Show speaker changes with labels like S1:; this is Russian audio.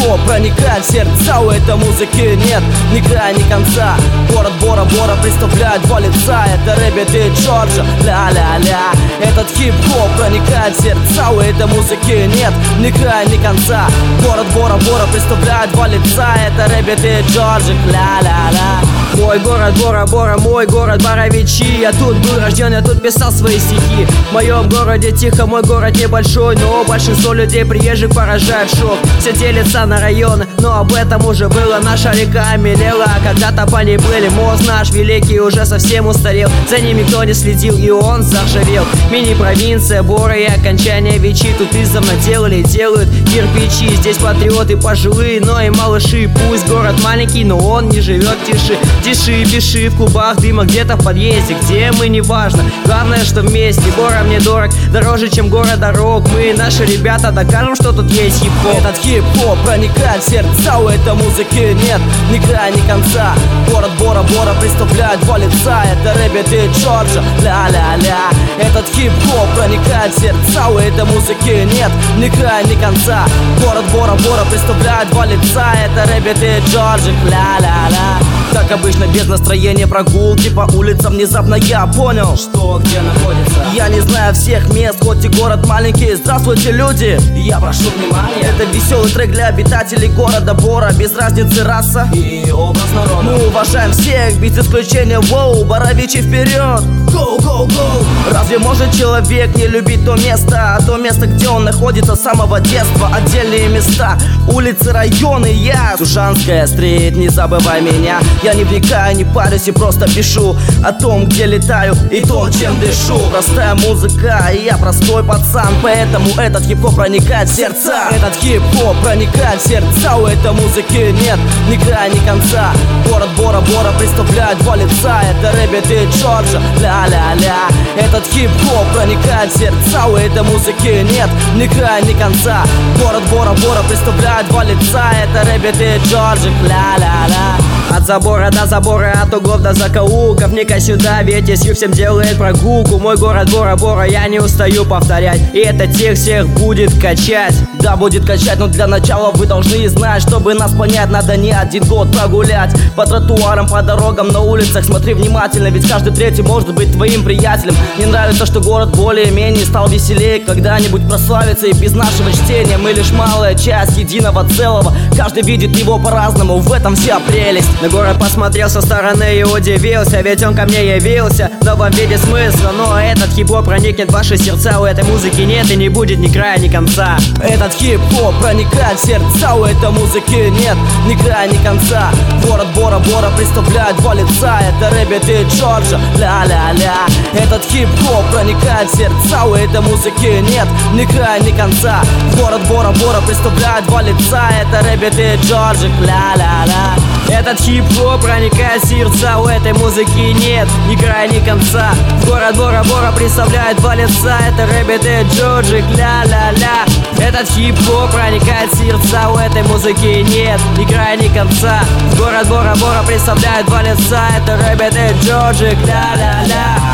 S1: хип-хоп проникает в сердца, у этой музыки нет ни края, ни конца. Город Бора-Бора представляет два лица, это Рэббит и Джорджа, ля-ля-ля. Этот хип-хоп проникает в сердца, у этой музыки нет ни края, ни конца. Город Бора-Бора представляет два лица, это Рэббит и Джорджа, ля-ля-ля. Мой город Бора-Бора, мой город Боровичи. Я тут был рожден, я тут писал свои стихи. В моем городе тихо, мой город небольшой, но большинство людей приезжих поражает шок. Все делятся на районы, но об этом уже было. Наша река мелела, а когда-то по ней плыли. Мост наш великий уже совсем устарел, за ним никто не следил, и он заржавел. Мини-провинция Бора и окончание Вичи. Тут издавна делали, делают кирпичи. Здесь патриоты пожилые, но и малыши. Пусть город маленький, но он не живет тиши. Тиши, пиши в клубах дыма, где-то в подъезде. Где мы, неважно, главное, что вместе. Бора мне дорог, дороже, чем город дорог. Мы, наши ребята, докажем, что тут есть хип-хоп. Этот хип-хоп проникает в сердца, у этой музыки нет ни края, ни конца. Город Бора-Бора представляет два лица, это Рэббит и Джорджа, ля-ля-ля. Этот хип-хоп проникает в сердца, у этой музыки нет ни края, ни конца. Город Бора-Бора представляет два лица, это Рэббит и Джорджа, ля-ля-ля. Как обычно, без настроения прогулки по улицам. Внезапно я понял, что где находится. Я не знаю всех мест, хоть и город маленький. Здравствуйте, люди, я прошу внимания. Это веселый трек для обитателей города Бора. Без разницы раса и образ народа. Мы уважаем всех, без исключения. Воу, Боровичи вперед! Go, go, go! Разве может человек не любить то место, где он находится с самого детства? Отдельные места, улицы, районы. Я Сушанская стрит, не забывай меня. Я не вникаю, не парюсь и просто пишу о том, где летаю и том, чем дышу. Простая музыка, и я простой пацан, поэтому этот хип-хоп проникает в сердца. Этот хип-хоп проникает в сердца, у этой музыки нет ни края, ни конца. Город Бора-Бора представляет два лица, это Рэббит и Джорджа, ля-ля-ля. Этот хип-хоп проникает в сердца, у этой музыки нет ни края, ни конца. Город Бора-Бора представляет два лица, это Рэббит и Джорджа, ля-ля-ля. От забора до забора, от углов до закоулков. Вникай сюда, ведь СЮ всем делает прогулку. Мой город Бора-Бора, я не устаю повторять. И это тех всех будет качать. Да, будет качать, но для начала вы должны знать. Чтобы нас понять, надо не один год прогулять. По тротуарам, по дорогам, на улицах смотри внимательно, ведь каждый третий может быть твоим приятелем. Мне нравится, что город более-менее стал веселее. Когда-нибудь прославится, и без нашего чтения мы лишь малая часть единого целого. Каждый видит его по-разному, в этом вся прелесть. На город посмотрел со стороны и удивился, ведь он ко мне явился в новом виде смысла. Но этот хип-хоп проникнет в ваши сердца, у этой музыки нет и не будет ни края, ни конца. Этот хип-хоп проникает в сердца, у этой музыки нет ни края, ни конца. Город Бора-Бора представляет два лица, это Рэббит и Джорджа, ля-ля-ля. Этот хип-хоп проникает в сердца, у этой музыки нет ни края, ни конца. Город Бора-Бора представляет два лица, это Рэббит и Джорджа, ля-ля-ля. Этот хип-хоп проникает в сердца, у этой музыки нет ни края, ни конца. Город Бора-Бора представляет два лица, это Рэббит и Джорджа, ля-ля-ля. Этот хип-хоп проникает в сердца, у этой музыки нет ни края, ни конца. Город Бора-Бора представляет два лица, это Рэббит и Джорджа, ля-ля-ля.